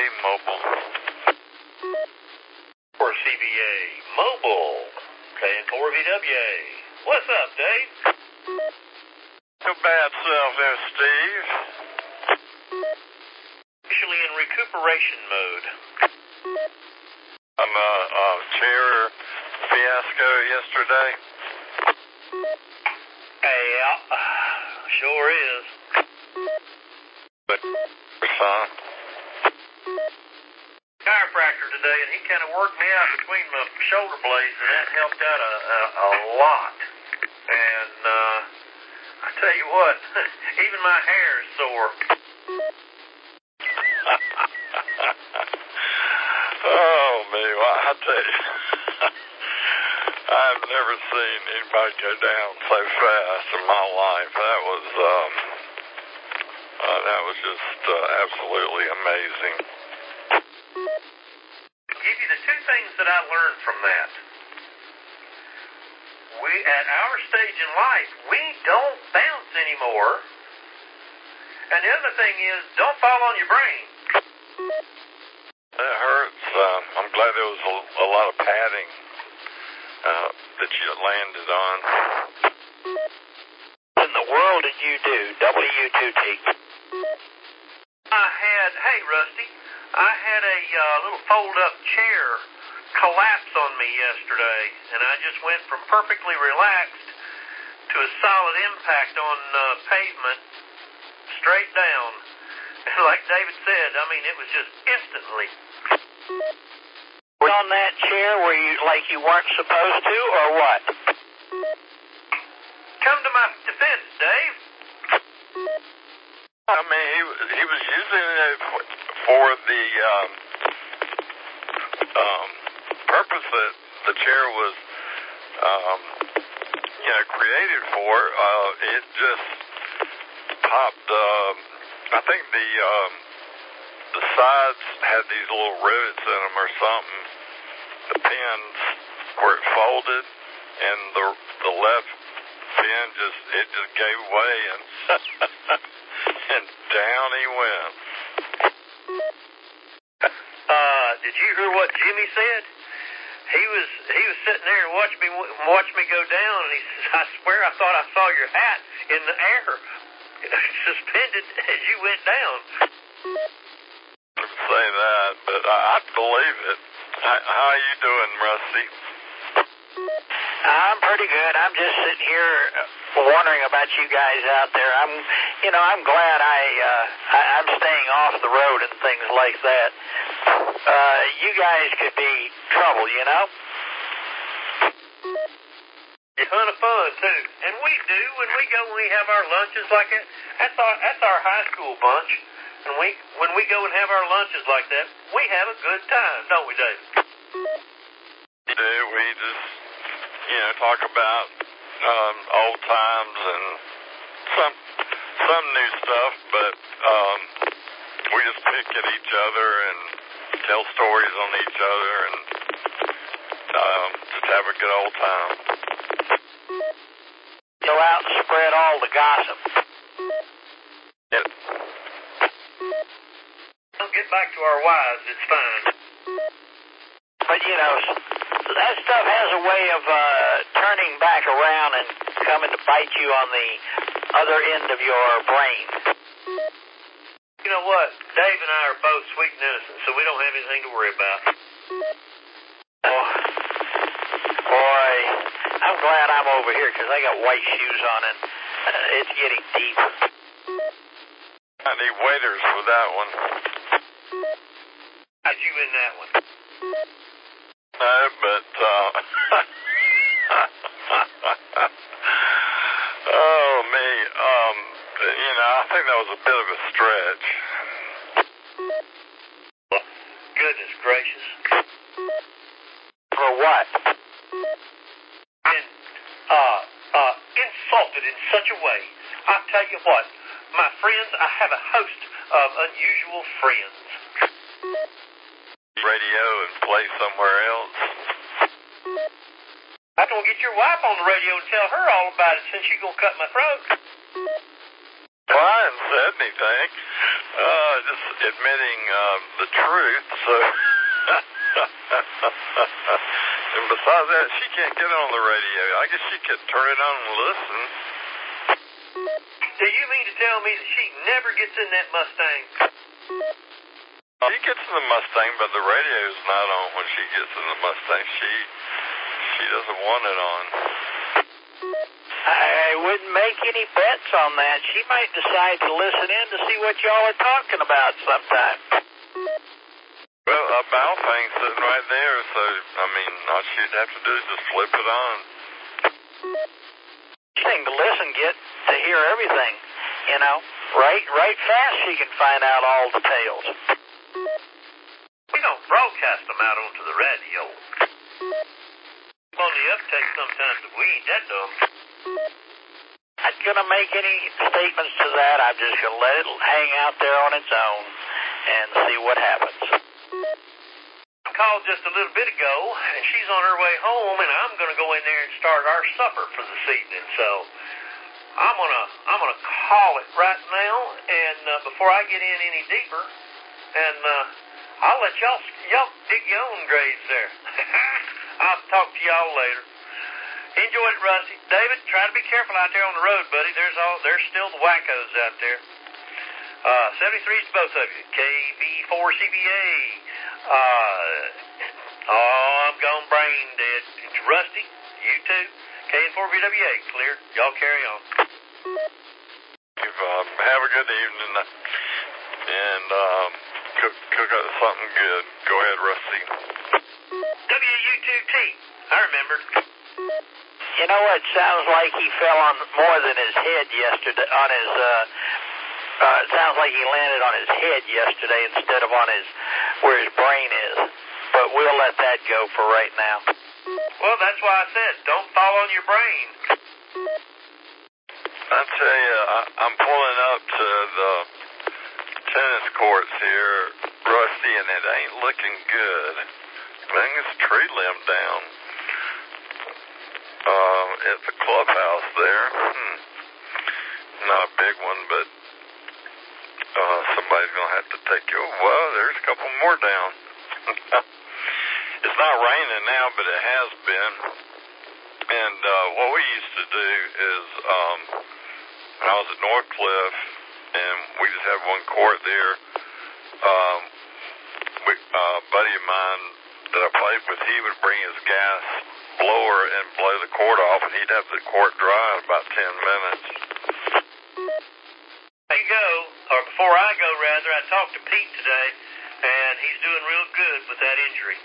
Mobile. For CBA Mobile, KN4 VWA. What's up, Dave? Too bad self there, Steve. Actually in recuperation mode. On a chair fiasco yesterday. Yeah, sure is. But, son. Chiropractor today, and he kind of worked me out between my shoulder blades, and that helped out a lot. And I tell you what, even my hair is sore. Oh, me, well, I tell you, I've never seen anybody go down so fast in my life. That was just absolutely amazing. I'll give you the two things that I learned from that. We, at our stage in life, we don't bounce anymore. And the other thing is, don't fall on your brain. It hurts. I'm glad there was a lot of padding that you landed on. What in the world did you do, W2T? Hey Rusty, I had a little fold-up chair collapse on me yesterday, and I just went from perfectly relaxed to a solid impact on pavement, straight down. And like David said, I mean, it was just instantly. On that chair, were you like you weren't supposed to, or what? Come to my defense, Dave. I mean, he was using it for the purpose that the chair was, created for. It just popped. I think the sides had these little rivets in them or something. The pins where it folded, and the left pin just gave way and. And down he went. Did you hear what Jimmy said? He was sitting there and watched me go down, and he says, "I swear I thought I saw your hat in the air, suspended as you went down." I didn't say that, but I believe it. How are you doing, Rusty? I'm pretty good. I'm just sitting here wondering about you guys out there. I'm glad I'm staying off the road and things like that. You guys could be trouble, you know? A ton of fun too, and we do when we have our lunches like that. That's our high school bunch, and when we go and have our lunches like that, we have a good time, don't we, Dave? We do. We just talk about old times and some new stuff, but we just pick at each other and tell stories on each other and just have a good old time. Go out and spread all the gossip. Yep. Don't get back to our wives, it's fine. But that stuff has a way of turning back around and coming to bite you on the other end of your brain. You know what? Dave and I are both sweet and innocent, so we don't have anything to worry about. Boy, I'm glad I'm over here because I got white shoes on and it's getting deep. I need waiters for that one. How'd you in that one? No, but oh me, I think that was a bit of a stretch. Goodness gracious. For what? And insulted in such a way. I tell you what, my friends, I have a host of unusual friends. Radio and play somewhere else. I'm gonna get your wife on the radio and tell her all about it since she's gonna cut my throat. Well, I haven't said anything. Just admitting the truth, so... And besides that, she can't get on the radio. I guess she could turn it on and listen. Do you mean to tell me that she never gets in that Mustang? She gets in the Mustang, but the radio's not on when she gets in the Mustang. She doesn't want it on. I wouldn't make any bets on that. She might decide to listen in to see what y'all are talking about sometime. Well, a Baofeng's sitting right there, so, I mean, all she'd have to do is just flip it on. Thing to listen, get to hear everything, you know. Right fast she can find out all the tales. We don't broadcast them out onto the radio. On the uptake sometimes, but we ain't that dumb. I'm not going to make any statements to that. I'm just going to let it hang out there on its own and see what happens. I called just a little bit ago, and she's on her way home, and I'm going to go in there and start our supper for this evening. So I'm gonna call it right now, and before I get in any deeper, and I'll let y'all dig your own graves there. I'll talk to y'all later. Enjoy it, Rusty. David, try to be careful out there on the road, buddy. There's still the wackos out there. 73's to both of you. KB4CBA. I'm gone brain dead. It's Rusty. You too. KN4VWA. Clear. Y'all carry on. Have a good evening. And cook up something good. Go ahead, Rusty. WU2T. I remember. You know what? Sounds like he fell on more than his head yesterday. On his, it sounds like he landed on his head yesterday instead of on where his brain is. But we'll let that go for right now. Well, that's why I said, don't fall on your brain. I tell you, I'm pulling up to the tennis courts here, Rusty, and it ain't looking good. I think it's a tree limb down at the clubhouse there. Not a big one, but somebody's going to have to take you. Well, there's a couple more down. It's not raining now, but it has been. And what we used to do is, when I was at Northcliffe, and we just had one court there, a buddy of mine that I played with, he would bring his gas blower and blow the court off, and he'd have the court dry in about 10 minutes. There you go, or before I go, rather, I talked to Pete today, and he's doing real good with that injury.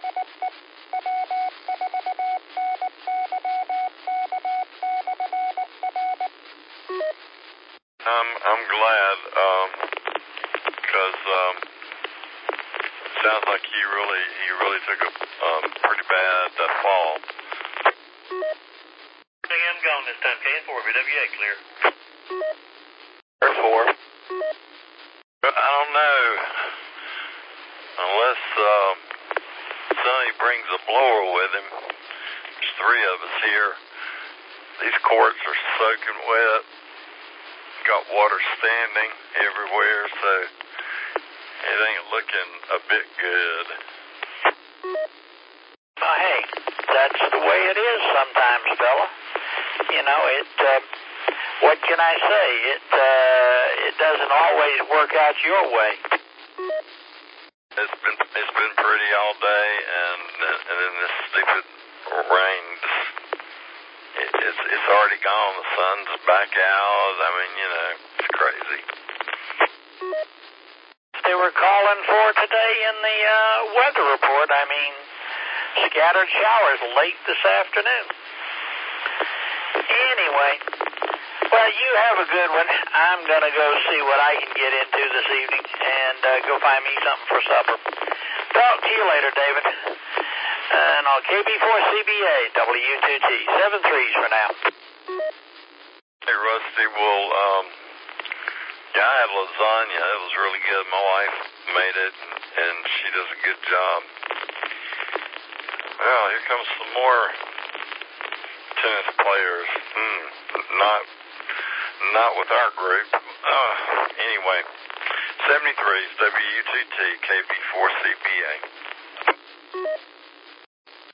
I'm glad, because it sounds like he really took a pretty bad fall. I'm gone this time, KN4VWA, clear. 4. I don't know, unless Sonny brings a blower with him. There's 3 of us here. These courts are soaking wet. Got water standing everywhere, so it ain't looking a bit good. Oh, hey, that's the way it is sometimes, fella. You know, what can I say? It doesn't always work out your way. It's been pretty all day, and then this stupid rain it's already gone. The sun's back out. I mean, you know, it's crazy. They were calling for today in the weather report. I mean, scattered showers late this afternoon. Anyway, well, you have a good one. I'm going to go see what I can get into this evening and go find me something for supper. Talk to you later, David. And on KB4CBA, W2T, 7-3s for now. Hey, Rusty, well, yeah, I had lasagna. It was really good. My wife made it, and she does a good job. Well, here comes some more tennis players. Not with our group. Anyway, 73 is WUTT KB4CBA.